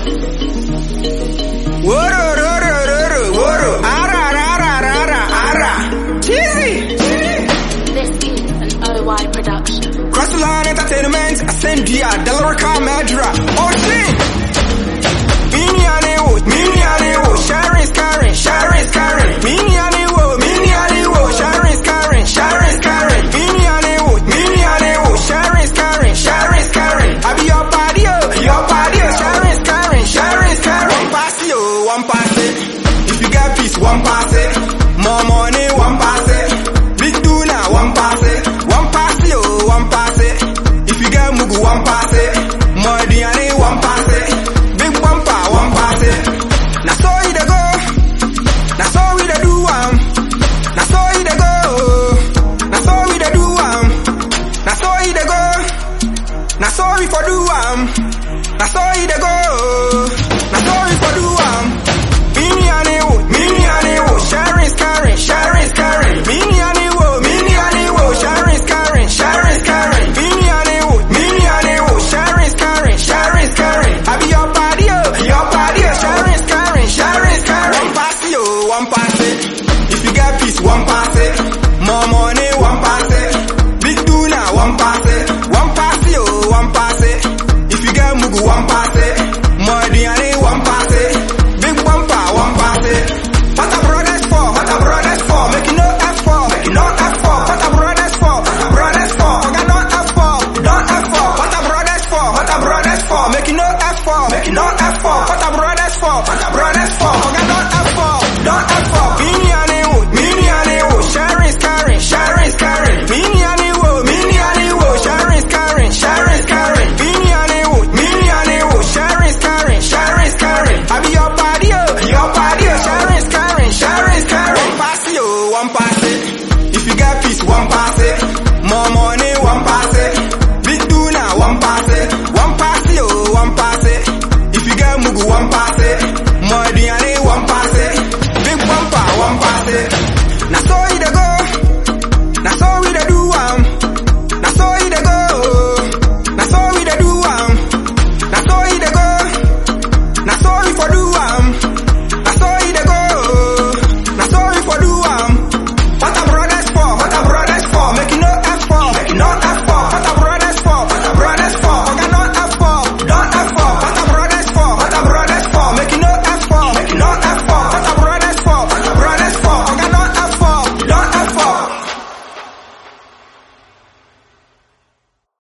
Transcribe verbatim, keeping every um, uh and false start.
Woro, roro, roro, woro. Ara, ara, ara, ara. Cheesy. This is an O Y production. Cross the line entertainment. Ascendia, Delarica, Madra. Oh shit. Mini anewo, mini anewo. Sharon is Karen, Sharon is Karen. Mini anewo, mini anewo. Sharon is Karen, Sharon is Karen. Mini anewo, mini anewo. Sharon is Karen, Sharon is Karen. I be your party, oh, your party, oh. Sharon is Karen, Sharon is Karen. One pass it, oh, one pass it. If you got peace, one pass it. More money, one pass it. Big tuna, one pass it. One pass it, oh, one pass it. If you got mugu, one pass it. More D N A, one pass it. Big bumper, one pass it. Now so we dey go. Now so we dey do am. Now so we dey go. Now so we dey do am. Now so we dey go. Now so we for do am. Now so we dey go. Now so we for do am. Mini anewo, mini anewo. Sharon is Karen, Sharon is Karen. Mini anewo, mini anewo. Sharon is Karen, Sharon is Karen. Mini anewo, mini anewo. Sharon is Karen, Sharon is Karen. I be your party, oh, your party, oh. Sharon is Karen, Sharon is Karen. One pass it, oh, one pass it. If you got peace, one pass it. More money, one pass it. Big tuna, one pass it. One pass it, oh, one pass it. If you got mugu, one pass it. More D N A, one pass it. Big bumper, one pass it. What a brothers for? What a brothers for? Make it no F for. Make it no F for. What a brothers for? What a brothers for? Oga no F for. Don't F for. What a brothers for? What a brothers for? Make it no F for. Make it no F